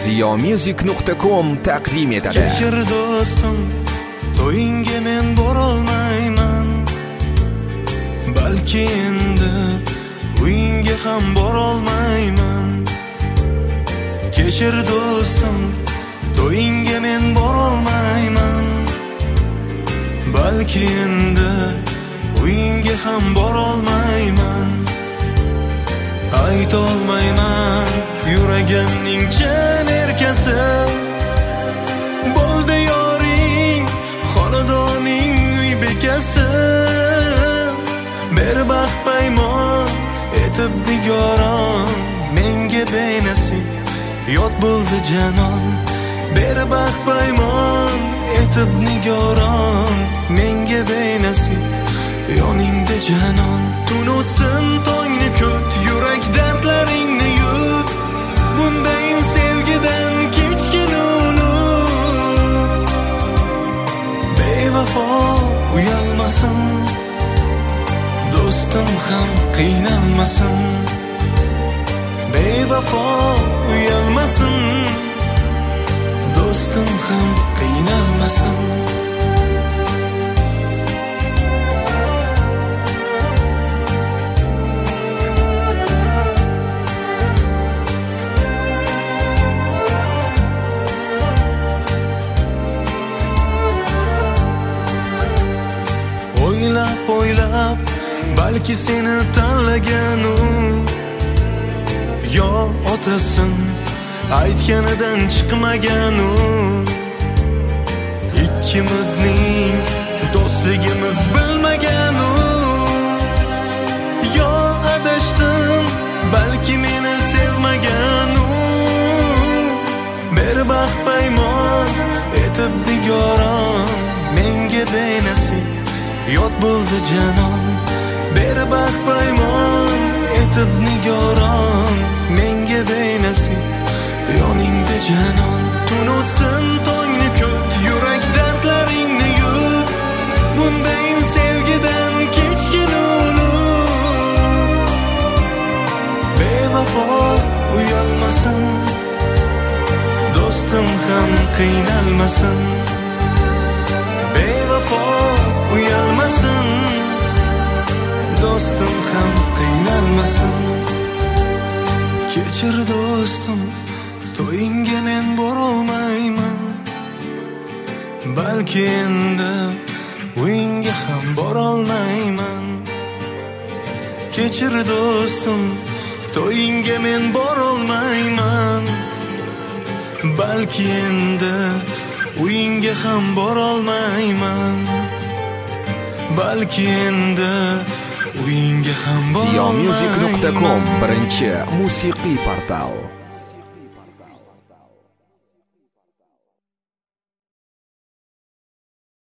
ziyomusic.com taqdim etadi. Kechir do'stim, to'yingga men borolmayman. Balki endi uyingga ham borolmayman. Kechir do'stim, to'yingga men borolmayman. Balki endi uyingga ham borolmayman. Aytolmayman yuragimning chin erkasi. Bo'ldi yoring xonadoning uy bekasi. Berbaxt paymon etib nigoron, menga benasib yot bo'ldi janon. Berbaxt paymon etib nigoron, menga benasib yoningda janon. Tun o'tsin tongni kut, yurak dardlaringni yut. Bundayin sevgidan kechgina unut. Bevafo uyalmasin, do'stim ham qiynalmasin. Bevafo uyalmasin, do'stim ham qiynalmasin. O'ylab, balki seni tanlaganu, yo otasin aytganidan chiqmaganu. Ikkimizning do'stligimiz bilmaganu, yo adashdim balki meni sevmaganu. Berbaxt paymon etib nigoron, menga benasib yot bo'ldi janon. Berbaxt paymon etib nigoron, menga benasib yoningda janon. Tun o'tsin tongni kut, yurak dardlaringni yut. Bundayin sevgidan kechgina unut. Bevafo uyalmasin, do'stim ham qiynalmasin. Bevafo uyalmasin, do'stim ham qiynalmasin. Kechir do'stim, to'yingga men borolmayman. Balki endi uyingga ham borolmayman. Kechir do'stim, to'yingga men borolmayman. Balki endi uyingga ham borolmayman. Balki endi uyingga ham borolmayman. ziyomusic.com birinchi musiqiy portal.